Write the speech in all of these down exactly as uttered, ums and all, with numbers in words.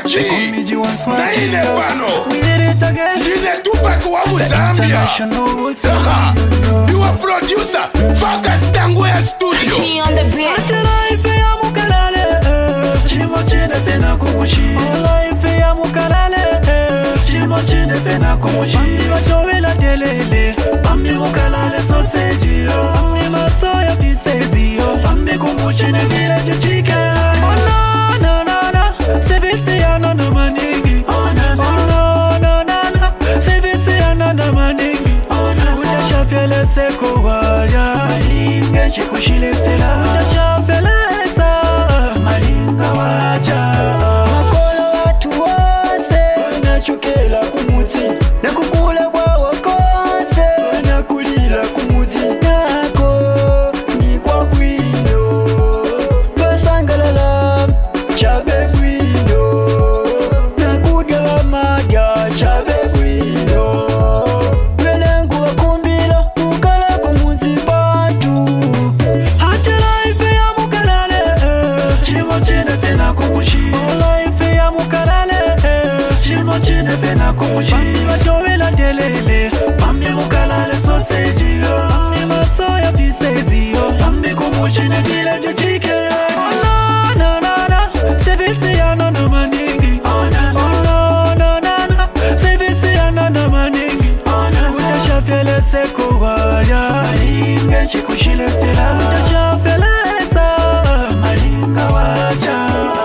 G. Naine pano. We did it again. Ndine Tupac wa Muzambia. Aha. You a producer. Focus Tanguya Studio. She on the beat. Life ya mukalale. Chimo chine fena kumushi. Life ya mukalale. Chimo chine fena kumushi. Bambi watowela telele. Bambi mukalale sausage yo. Bambi masoya pieces yo. Bambi kumuchine village chicken. Oh no no no no. Service ya no no manigi. Oh no no no no. Service ya no no manigi. Oh no. Udashafele seko waya. Malinga chikushile sela. Udashafele sa. Malinga waja. Makolo watu wase. Wanachukela kumuti. Na kukula kwa wakose. Wanakulila kumuti. Nako ni kwa kwino. Basangalala chabe kwino. Nakuda maga chabe kwino. Melengu wakumbila kukala kumuti bantu. Hata life ya mukalale. Chimo chine fena kumushi. Life ya mukalale. Chimo chine fena kumushi. Bambi watowela telele. Bambi mukalale sausage yo. Bambi masoya pieces yo. Bambi kumuchine village chicken. Oh no no no no. Service ya no no maningi. Oh no no no no. Service ya no no maningi. Oh no. Udashafele seko waya. Malinga chikushile sela. Udashafele sa. Malinga waja.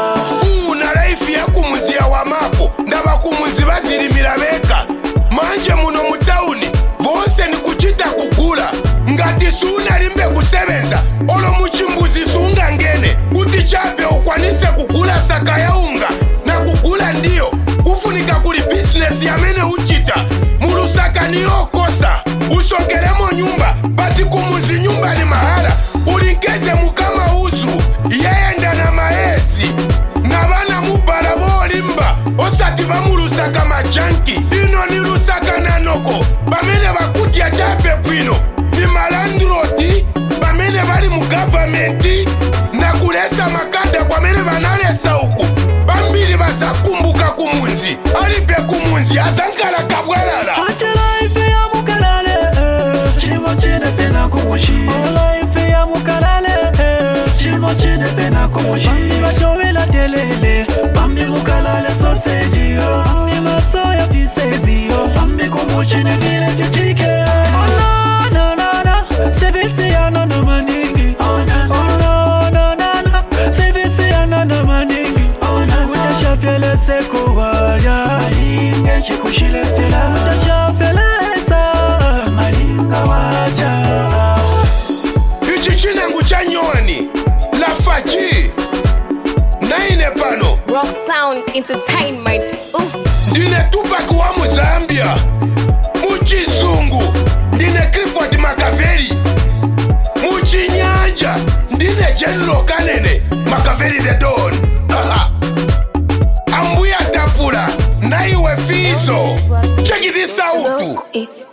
Una life ya kumuzia wa mapo. Ndaba kumuzi bazirimira beka. Manje muno mutauni. Vose ni kuchita kugula. Ngati suna limbe kusebenza. Olo muchimbuzi sunga ngene. Kuti chape ukwanise kugula saka ya unga. Na kugula ndiyo. Kufunika kuli business ya mene uchita. Murusaka niyo kosa. Usokelemo nyumba. Bati kumuzi nyumba ni mahala. Ulinkeze mukama uzu. Yenda na maesi. Na bana mubala bolimba. Osativa murusaka majanki. Ino ni rusaka nanoko. Bamene bakutia chape pwino. Ni malandroti. Bamene bali mu governmenti. Na kulesa makanda kwa mene banalesa uku. Bambili basa kumbuka kumunzi. Alipe kumunzi azankala kabwalala. Hata life ya mukalale. Chimo chine fena kumushi. Life ya mukalale. Chimo chine fena kumushi. Bambi watowela telele. Bambi mukalale sausage yo. Bambi masoya pieces yo. Bambi kumuchine village chicken. Oh no no no no. Service ya no no maningi. Oh no no no no no. Service ya no no maningi. Oh no. Udashafele seko waya. Malinga chikushile sela. Udashafele sa. Malinga waja. Ichi chinengu cha nyoni. La Faji. Naine pano. Rock Sound Entertainment. Ooh. Ndine Tupac wa Muzambia. Muchizungu. Ndine Clifford Makaveli. Muchinyanja. Ndine General Kanene. Makaveli the Don. Haha. Ambuya Tapula. Naiwe Fizo. Check this out. Rock it.